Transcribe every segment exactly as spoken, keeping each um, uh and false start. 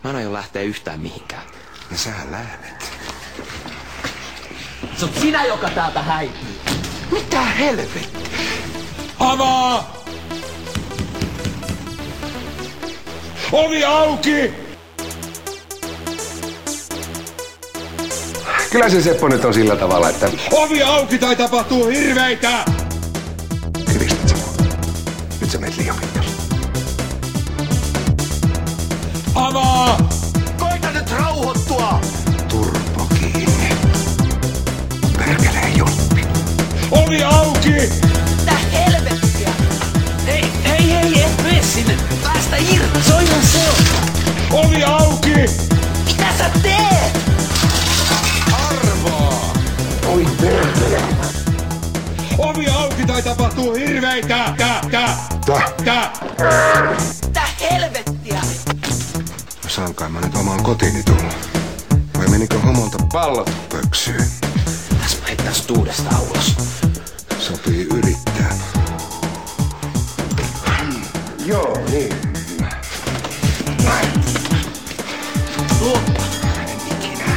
Mä en aio lähteä yhtään mihinkään. Ja sä lähdet. Se on sinä, joka täältä häipyy. Mitä helvettiä? Avaa! Ovi auki! Kyllä se Seppo nyt on sillä tavalla, että... Ovi auki tai tapahtuu hirveitä! Kiristät sä mua. Nyt sä meet liian pitkälle. Avaa! Koita nyt rauhoittua! Turpo kiinni. Perkelee joppi. Ovi auki! Mitä helvettiä? Hei, hei, hei, et mene sinne. Päästä irti, se on ihan selkä. Ovi auki! Mitä sä teet? Arvaa! Oi perkele. Ovi auki tai tapahtuu hirveitä! Tää, tää, Tää. tää! Mitä helvettiä? Saan kai mä nyt omaan kotiini tulla. Vai menikö homolta pallot pöksyyn? Tässä mä heittää sut uudestaan ulos. Sopii yrittää. Joo, niin. Luoppa. En ikinä.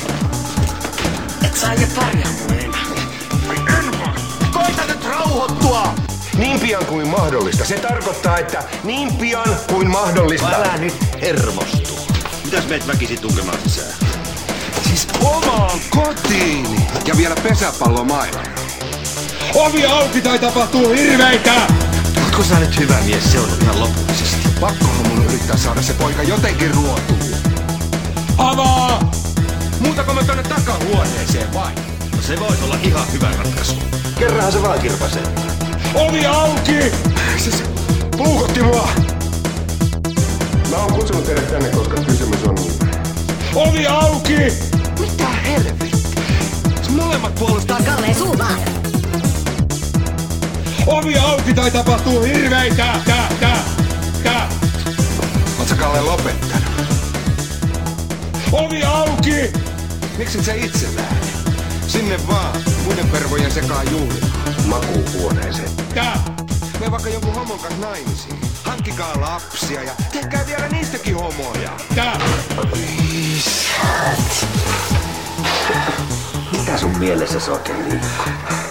Et saa ja pärjää mun enää. Koita nyt rauhoittua! Niin pian kuin mahdollista. Se tarkoittaa, että niin pian kuin mahdollista. Älä nyt hermostu. Mitäs meet väkisin tunkemaan sisään? Siis omaan kotiini. Ja vielä pesäpallomaailmaan. Ovi auki tai tapahtuu hirveitä! Ootko sä nyt hyvä mies seurannut ihan lopullisesti? Pakkohan mun yrittää saada se poika jotenkin ruotuun. Avaa! Muutako mä tonne takahuoneeseen vai? No se voisi olla ihan hyvä ratkaisu. Kerranhan se vaan kirpasee. Ovi auki! Se, se puukotti mua. Mä oon kutsunut teidät tänne, koska kysymys on... Ovi auki! Mitä helvettiä? Molemmat puolustaa... Kalleen suumaan! Ovi auki tai tapahtuu hirveitä! Tää, tää, tää! Oot sä Kalle lopettanut? Ovi auki! Miksi et sä itse lähde? Sinne vaan, muiden pervojen sekaan juhlimaan. Makuuhuoneeseen. Tää! Me vaikka jonkun homon kanssa naimisiin. Hankkikaa lapsia ja tehkää vielä niistäkin homoja. Tää! Mitä sun mielessä se oikein liikkuu?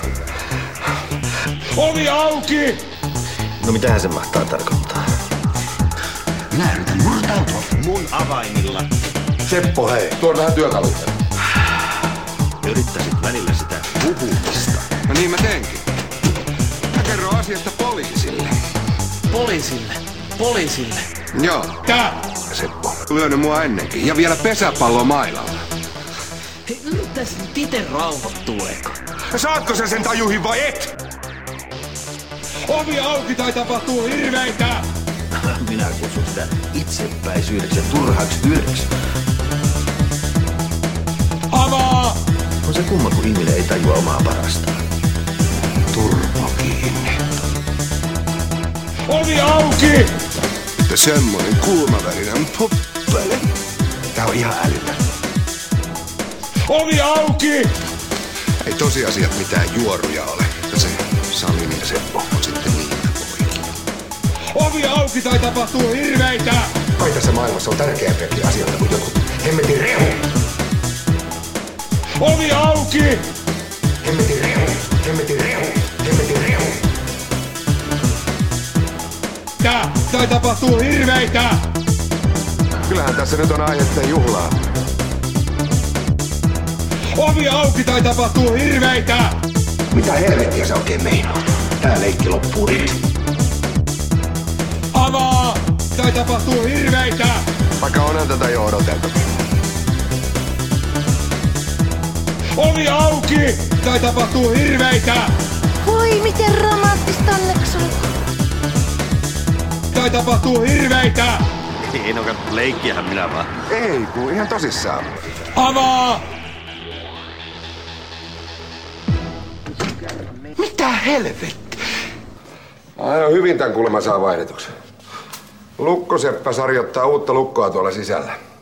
Ovi auki! No mitähän se mahtaa tarkoittaa? Minä yritän murtautua mun avaimilla. Seppo, hei, tuon vähän työkaluja. Yrittäisit välillä sitä puhumista. No niin mä teenkin. Mä kerron asiasta poliisille. Poliisille, poliisille. Joo, Tää! Seppo. Lyönyt mua ennenkin. Ja vielä pesäpallomailalla. Hei, yrittäisit nyt ite rauhoittua, eikö? Saatko sä sen tajuihin vai et? Ovi auki tai tapahtuu hirveitä! Minä kutsun sitä itsepäisyydeksi ja turhaksi työksi. Avaa! On se kumma, kun ihminen ei tajua omaa parastaan. Turpo kiinni. Ovi auki! Että semmonen kulmavärinen poppele. Tää on ihan älytön. Ovi auki! Ei tosiasiat mitään juoruja ole. Ja se Salin ja Seppo on sitten niitä poikia. Ovi auki tai tapahtuu hirveitä! Kai tässä maailmassa on tärkeämpiäkin asioita kuin joku hemmetin rehu. Ovi auki! Hemmetin rehu, hemmetin rehu, hemmetin rehu. Tää! Tai tapahtuu hirveitä! Kyllähän tässä nyt on aihetta juhlaa. Ovi auki tai tapahtuu hirveitä! Mitä helvettiä sä oikein meinaat? Tää leikki loppuu nyt. Avaa! Tai tapahtuu hirveitä! Vaikka onhan tätä jo odoteltu. Ovi auki! Tai tapahtuu hirveitä! Voi, miten romanttista onneksi on. Tai tapahtuu hirveitä! Ei no katso, leikkiähän minä vaan. Ei, kun ihan tosissaan. Avaa! Mitä helvettiä? Aina hyvin tän kuulemma saa vaihdetuksen. Lukkoseppä sarjoittaa uutta lukkoa tuolla sisällä.